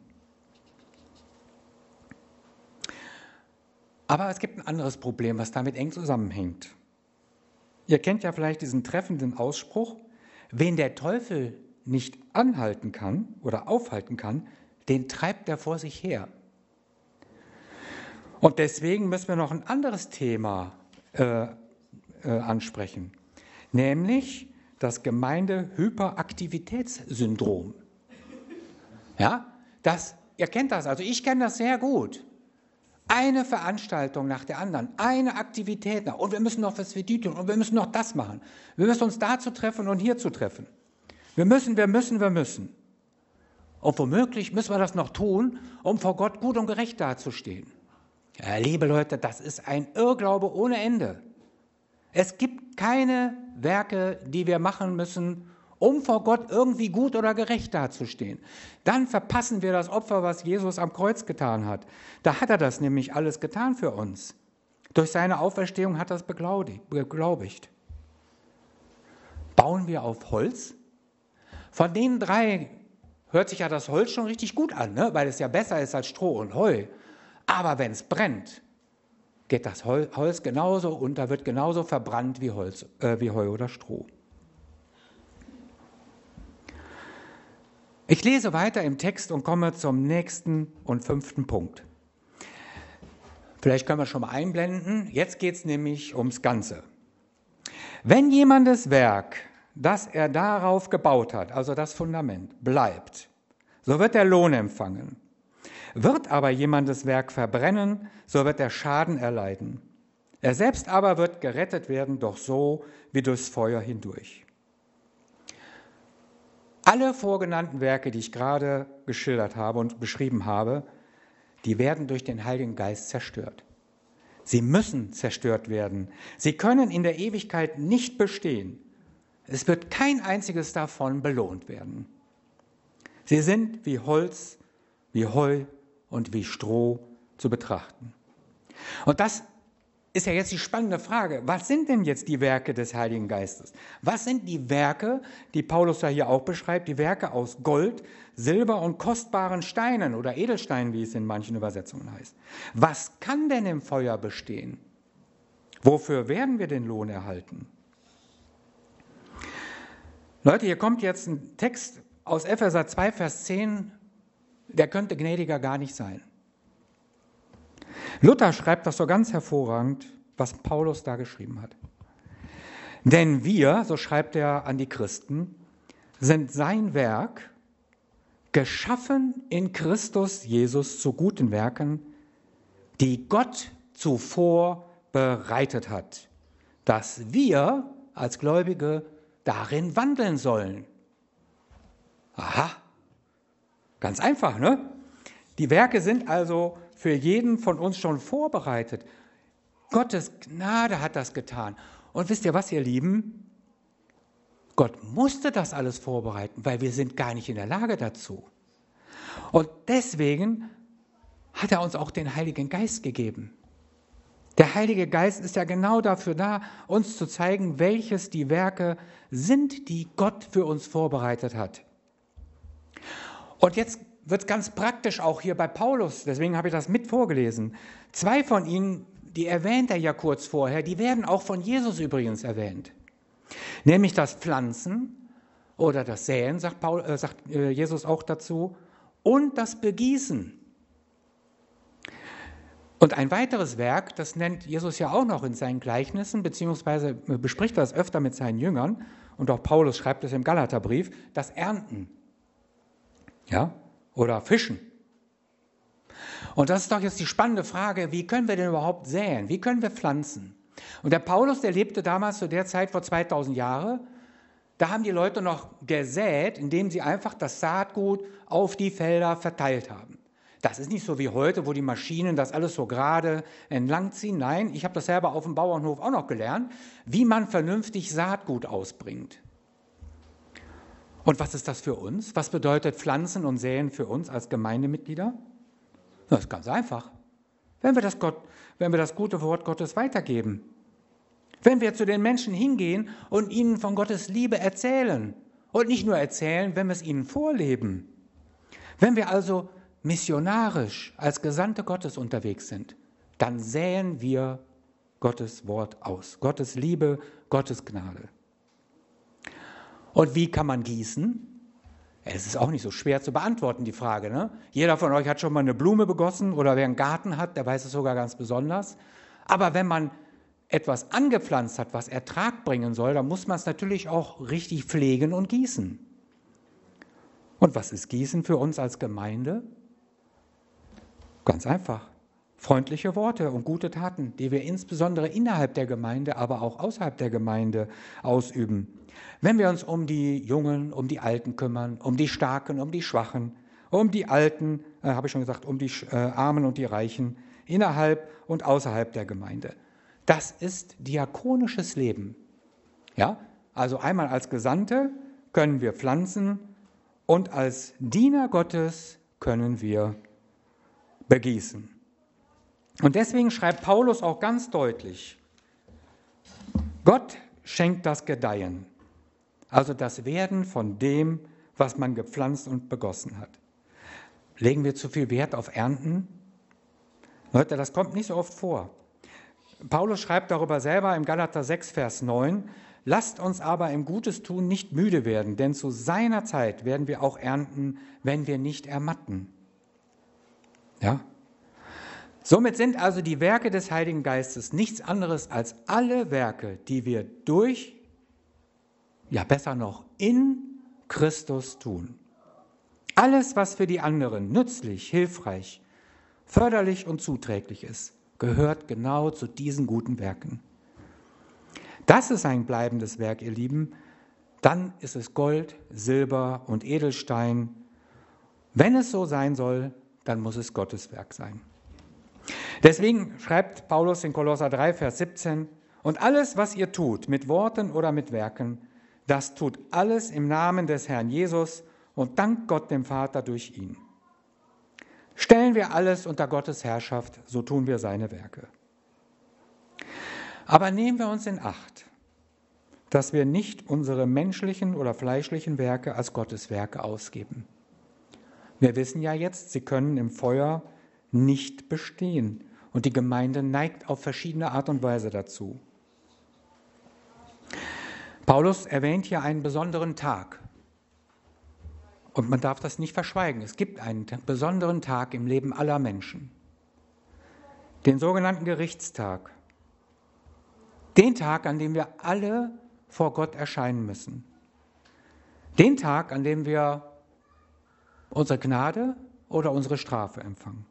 Aber es gibt ein anderes Problem, was damit eng zusammenhängt. Ihr kennt ja vielleicht diesen treffenden Ausspruch, wen der Teufel nicht anhalten kann oder aufhalten kann, den treibt er vor sich her. Und deswegen müssen wir noch ein anderes Thema ansprechen, nämlich das Gemeindehyperaktivitätssyndrom. Ja, ihr kennt das, also ich kenne das sehr gut. Eine Veranstaltung nach der anderen, eine Aktivität nach, und wir müssen noch was für die tun und wir müssen noch das machen. Wir müssen uns da zu treffen und hier zu treffen. Wir müssen. Und womöglich müssen wir das noch tun, um vor Gott gut und gerecht dazustehen. Ja, liebe Leute, das ist ein Irrglaube ohne Ende. Es gibt keine Werke, die wir machen müssen, um vor Gott irgendwie gut oder gerecht dazustehen. Dann verpassen wir das Opfer, was Jesus am Kreuz getan hat. Da hat er das nämlich alles getan für uns. Durch seine Auferstehung hat er es beglaubigt. Bauen wir auf Holz? Von den 3 hört sich ja das Holz schon richtig gut an, ne? Weil es ja besser ist als Stroh und Heu. Aber wenn es brennt, geht das Holz genauso unter, wird genauso verbrannt wie Heu oder Stroh. Ich lese weiter im Text und komme zum nächsten und 5. Punkt. Vielleicht können wir schon mal einblenden. Jetzt geht es nämlich ums Ganze. Wenn jemandes Werk, das er darauf gebaut hat, also das Fundament, bleibt, so wird er Lohn empfangen. Wird aber jemandes Werk verbrennen, so wird er Schaden erleiden. Er selbst aber wird gerettet werden, doch so wie durchs Feuer hindurch. Alle vorgenannten Werke, die ich gerade geschildert habe und beschrieben habe, die werden durch den Heiligen Geist zerstört. Sie müssen zerstört werden. Sie können in der Ewigkeit nicht bestehen. Es wird kein einziges davon belohnt werden. Sie sind wie Holz, wie Heu und wie Stroh zu betrachten. Und das ist ja jetzt die spannende Frage. Was sind denn jetzt die Werke des Heiligen Geistes? Was sind die Werke, die Paulus ja hier auch beschreibt, die Werke aus Gold, Silber und kostbaren Steinen oder Edelsteinen, wie es in manchen Übersetzungen heißt? Was kann denn im Feuer bestehen? Wofür werden wir den Lohn erhalten? Leute, hier kommt jetzt ein Text aus Epheser 2, Vers 10, der könnte gnädiger gar nicht sein. Luther schreibt das so ganz hervorragend, was Paulus da geschrieben hat. Denn wir, so schreibt er an die Christen, sind sein Werk, geschaffen in Christus Jesus zu guten Werken, die Gott zuvor bereitet hat, dass wir als Gläubige darin wandeln sollen. Aha, ganz einfach, ne? Die Werke sind also für jeden von uns schon vorbereitet. Gottes Gnade hat das getan. Und wisst ihr was, ihr Lieben? Gott musste das alles vorbereiten, weil wir sind gar nicht in der Lage dazu. Und deswegen hat er uns auch den Heiligen Geist gegeben. Der Heilige Geist ist ja genau dafür da, uns zu zeigen, welches die Werke sind, die Gott für uns vorbereitet hat. Und jetzt wird es ganz praktisch auch hier bei Paulus, deswegen habe ich das mit vorgelesen. 2 von ihnen, die erwähnt er ja kurz vorher, die werden auch von Jesus übrigens erwähnt. Nämlich das Pflanzen oder das Säen, sagt Jesus auch dazu, und das Begießen. Und ein weiteres Werk, das nennt Jesus ja auch noch in seinen Gleichnissen, beziehungsweise bespricht das öfter mit seinen Jüngern, und auch Paulus schreibt es im Galaterbrief, das Ernten. Ja? Oder Fischen. Und das ist doch jetzt die spannende Frage, wie können wir denn überhaupt säen? Wie können wir pflanzen? Und der Paulus, der lebte damals zu der Zeit vor 2000 Jahren, da haben die Leute noch gesät, indem sie einfach das Saatgut auf die Felder verteilt haben. Das ist nicht so wie heute, wo die Maschinen das alles so gerade entlangziehen. Nein, ich habe das selber auf dem Bauernhof auch noch gelernt, wie man vernünftig Saatgut ausbringt. Und was ist das für uns? Was bedeutet Pflanzen und Säen für uns als Gemeindemitglieder? Das ist ganz einfach. Wenn wir das gute Wort Gottes weitergeben. Wenn wir zu den Menschen hingehen und ihnen von Gottes Liebe erzählen. Und nicht nur erzählen, wenn wir es ihnen vorleben. Wenn wir also missionarisch als Gesandte Gottes unterwegs sind, dann säen wir Gottes Wort aus. Gottes Liebe, Gottes Gnade. Und wie kann man gießen? Es ist auch nicht so schwer zu beantworten, die Frage, ne? Jeder von euch hat schon mal eine Blume begossen oder wer einen Garten hat, der weiß es sogar ganz besonders. Aber wenn man etwas angepflanzt hat, was Ertrag bringen soll, dann muss man es natürlich auch richtig pflegen und gießen. Und was ist Gießen für uns als Gemeinde? Ganz einfach. Freundliche Worte und gute Taten, die wir insbesondere innerhalb der Gemeinde, aber auch außerhalb der Gemeinde ausüben. Wenn wir uns um die Jungen, um die Alten kümmern, um die Starken, um die Schwachen, um die Alten, habe ich schon gesagt, um die Armen und die Reichen, innerhalb und außerhalb der Gemeinde. Das ist diakonisches Leben. Ja? Also einmal als Gesandte können wir pflanzen und als Diener Gottes können wir begießen. Und deswegen schreibt Paulus auch ganz deutlich, Gott schenkt das Gedeihen, also das Werden von dem, was man gepflanzt und begossen hat. Legen wir zu viel Wert auf Ernten? Leute, das kommt nicht so oft vor. Paulus schreibt darüber selber im Galater 6, Vers 9, lasst uns aber im Gutes tun nicht müde werden, denn zu seiner Zeit werden wir auch ernten, wenn wir nicht ermatten. Ja? Somit sind also die Werke des Heiligen Geistes nichts anderes als alle Werke, die wir durch, ja besser noch, in Christus tun. Alles, was für die anderen nützlich, hilfreich, förderlich und zuträglich ist, gehört genau zu diesen guten Werken. Das ist ein bleibendes Werk, ihr Lieben. Dann ist es Gold, Silber und Edelstein. Wenn es so sein soll, dann muss es Gottes Werk sein. Deswegen schreibt Paulus in Kolosser 3, Vers 17, und alles, was ihr tut, mit Worten oder mit Werken, das tut alles im Namen des Herrn Jesus und dankt Gott dem Vater durch ihn. Stellen wir alles unter Gottes Herrschaft, so tun wir seine Werke. Aber nehmen wir uns in Acht, dass wir nicht unsere menschlichen oder fleischlichen Werke als Gottes Werke ausgeben. Wir wissen ja jetzt, sie können im Feuer nicht bestehen. Und die Gemeinde neigt auf verschiedene Art und Weise dazu. Paulus erwähnt hier einen besonderen Tag. Und man darf das nicht verschweigen. Es gibt einen besonderen Tag im Leben aller Menschen. Den sogenannten Gerichtstag. Den Tag, an dem wir alle vor Gott erscheinen müssen. Den Tag, an dem wir unsere Gnade oder unsere Strafe empfangen.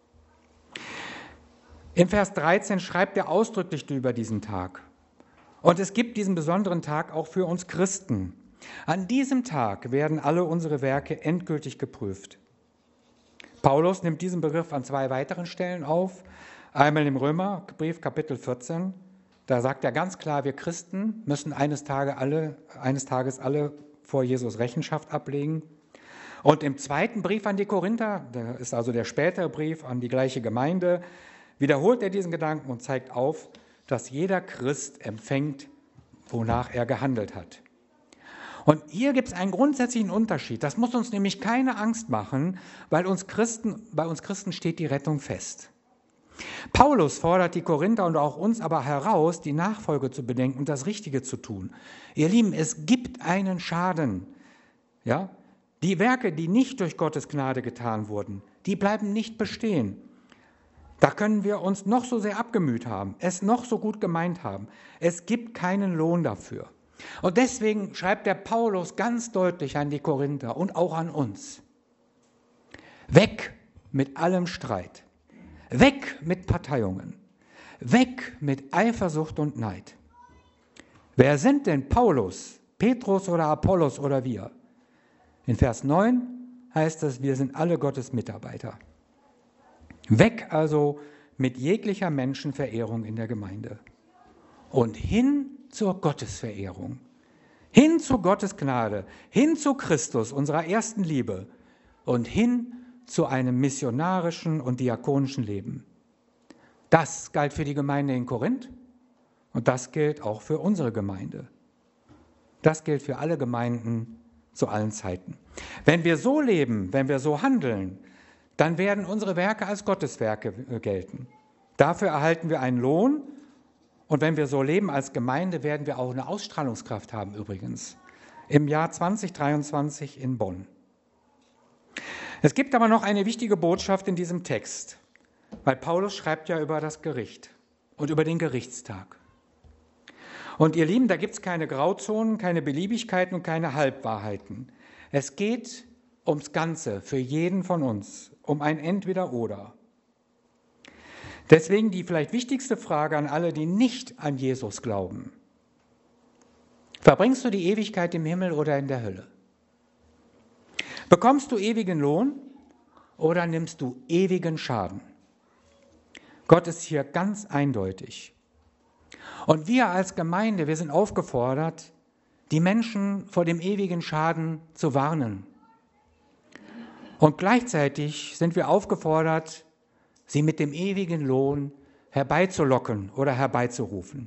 In Vers 13 schreibt er ausdrücklich über diesen Tag. Und es gibt diesen besonderen Tag auch für uns Christen. An diesem Tag werden alle unsere Werke endgültig geprüft. Paulus nimmt diesen Begriff an 2 weiteren Stellen auf. Einmal im Römerbrief, Kapitel 14. Da sagt er ganz klar, wir Christen müssen eines Tages alle vor Jesus Rechenschaft ablegen. Und im zweiten Brief an die Korinther, das ist also der spätere Brief an die gleiche Gemeinde, wiederholt er diesen Gedanken und zeigt auf, dass jeder Christ empfängt, wonach er gehandelt hat. Und hier gibt es einen grundsätzlichen Unterschied. Das muss uns nämlich keine Angst machen, weil bei uns Christen steht die Rettung fest. Paulus fordert die Korinther und auch uns aber heraus, die Nachfolge zu bedenken und das Richtige zu tun. Ihr Lieben, es gibt einen Schaden. Ja? Die Werke, die nicht durch Gottes Gnade getan wurden, die bleiben nicht bestehen. Da können wir uns noch so sehr abgemüht haben, es noch so gut gemeint haben. Es gibt keinen Lohn dafür. Und deswegen schreibt der Paulus ganz deutlich an die Korinther und auch an uns. Weg mit allem Streit. Weg mit Parteiungen. Weg mit Eifersucht und Neid. Wer sind denn Paulus, Petrus oder Apollos oder wir? In Vers 9 heißt es, wir sind alle Gottes Mitarbeiter. Weg also mit jeglicher Menschenverehrung in der Gemeinde und hin zur Gottesverehrung, hin zu Gottes Gnade, hin zu Christus, unserer ersten Liebe und hin zu einem missionarischen und diakonischen Leben. Das galt für die Gemeinde in Korinth und das gilt auch für unsere Gemeinde. Das gilt für alle Gemeinden zu allen Zeiten. Wenn wir so leben, wenn wir so handeln, dann werden unsere Werke als Gotteswerke gelten. Dafür erhalten wir einen Lohn und wenn wir so leben als Gemeinde, werden wir auch eine Ausstrahlungskraft haben übrigens. Im Jahr 2023 in Bonn. Es gibt aber noch eine wichtige Botschaft in diesem Text, weil Paulus schreibt ja über das Gericht und über den Gerichtstag. Und ihr Lieben, da gibt es keine Grauzonen, keine Beliebigkeiten und keine Halbwahrheiten. Es geht ums Ganze für jeden von uns, um ein Entweder-Oder. Deswegen die vielleicht wichtigste Frage an alle, die nicht an Jesus glauben. Verbringst du die Ewigkeit im Himmel oder in der Hölle? Bekommst du ewigen Lohn oder nimmst du ewigen Schaden? Gott ist hier ganz eindeutig. Und wir als Gemeinde, wir sind aufgefordert, die Menschen vor dem ewigen Schaden zu warnen. Und gleichzeitig sind wir aufgefordert, sie mit dem ewigen Lohn herbeizulocken oder herbeizurufen.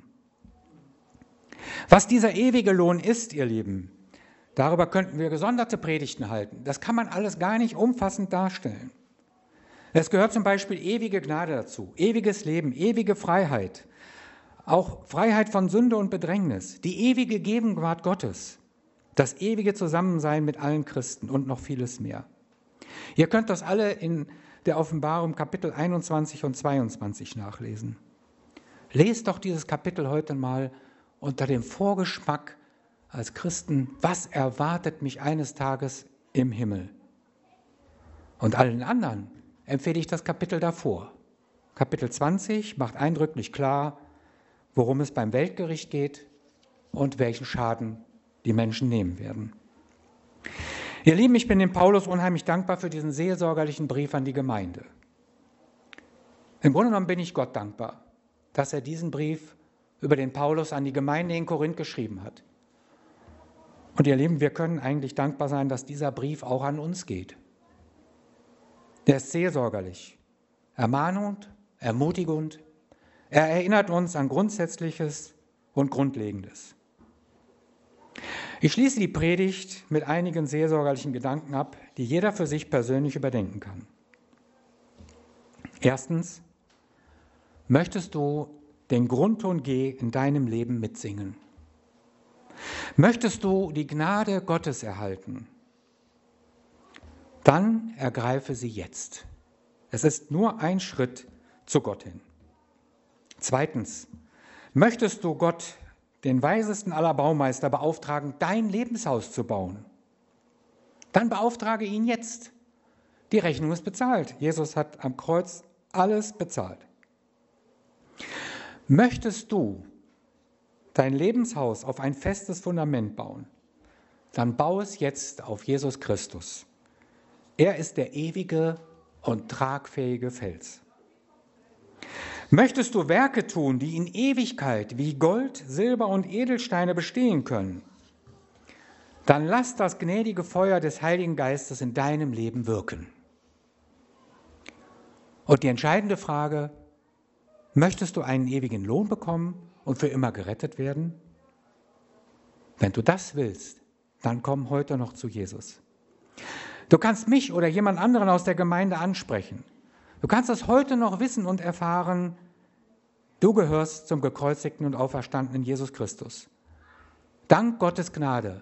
Was dieser ewige Lohn ist, ihr Lieben, darüber könnten wir gesonderte Predigten halten. Das kann man alles gar nicht umfassend darstellen. Es gehört zum Beispiel ewige Gnade dazu, ewiges Leben, ewige Freiheit, auch Freiheit von Sünde und Bedrängnis, die ewige Gegenwart Gottes, das ewige Zusammensein mit allen Christen und noch vieles mehr. Ihr könnt das alle in der Offenbarung Kapitel 21 und 22 nachlesen. Lest doch dieses Kapitel heute mal unter dem Vorgeschmack als Christen, was erwartet mich eines Tages im Himmel? Und allen anderen empfehle ich das Kapitel davor. Kapitel 20 macht eindrücklich klar, worum es beim Weltgericht geht und welchen Schaden die Menschen nehmen werden. Ihr Lieben, ich bin dem Paulus unheimlich dankbar für diesen seelsorgerlichen Brief an die Gemeinde. Im Grunde genommen bin ich Gott dankbar, dass er diesen Brief über den Paulus an die Gemeinde in Korinth geschrieben hat. Und ihr Lieben, wir können eigentlich dankbar sein, dass dieser Brief auch an uns geht. Der ist seelsorgerlich, ermahnend, ermutigend. Er erinnert uns an Grundsätzliches und Grundlegendes. Ich schließe die Predigt mit einigen seelsorgerlichen Gedanken ab, die jeder für sich persönlich überdenken kann. Erstens, möchtest du den Grundton G in deinem Leben mitsingen? Möchtest du die Gnade Gottes erhalten? Dann ergreife sie jetzt. Es ist nur ein Schritt zu Gott hin. Zweitens, möchtest du Gott, den weisesten aller Baumeister, beauftragen, dein Lebenshaus zu bauen? Dann beauftrage ihn jetzt. Die Rechnung ist bezahlt. Jesus hat am Kreuz alles bezahlt. Möchtest du dein Lebenshaus auf ein festes Fundament bauen? Dann baue es jetzt auf Jesus Christus. Er ist der ewige und tragfähige Fels. Möchtest du Werke tun, die in Ewigkeit wie Gold, Silber und Edelsteine bestehen können? Dann lass das gnädige Feuer des Heiligen Geistes in deinem Leben wirken. Und die entscheidende Frage, möchtest du einen ewigen Lohn bekommen und für immer gerettet werden? Wenn du das willst, dann komm heute noch zu Jesus. Du kannst mich oder jemand anderen aus der Gemeinde ansprechen. Du kannst es heute noch wissen und erfahren, du gehörst zum gekreuzigten und auferstandenen Jesus Christus. Dank Gottes Gnade.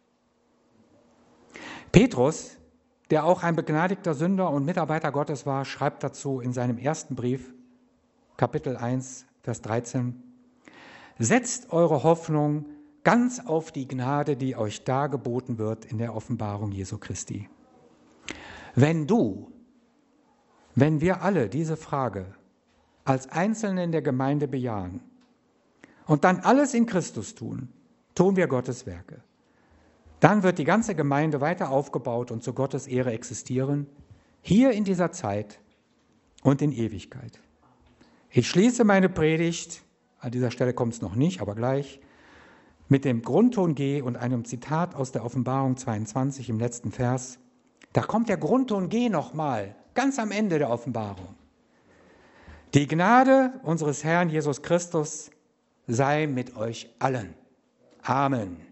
Petrus, der auch ein begnadigter Sünder und Mitarbeiter Gottes war, schreibt dazu in seinem ersten Brief, Kapitel 1, Vers 13, setzt eure Hoffnung ganz auf die Gnade, die euch dargeboten wird in der Offenbarung Jesu Christi. Wenn wir alle diese Frage als Einzelne in der Gemeinde bejahen und dann alles in Christus tun, tun wir Gottes Werke. Dann wird die ganze Gemeinde weiter aufgebaut und zu Gottes Ehre existieren, hier in dieser Zeit und in Ewigkeit. Ich schließe meine Predigt, an dieser Stelle kommt es noch nicht, aber gleich, mit dem Grundton G und einem Zitat aus der Offenbarung 22 im letzten Vers. Da kommt der Grundton G nochmal, ganz am Ende der Offenbarung. Die Gnade unseres Herrn Jesus Christus sei mit euch allen. Amen.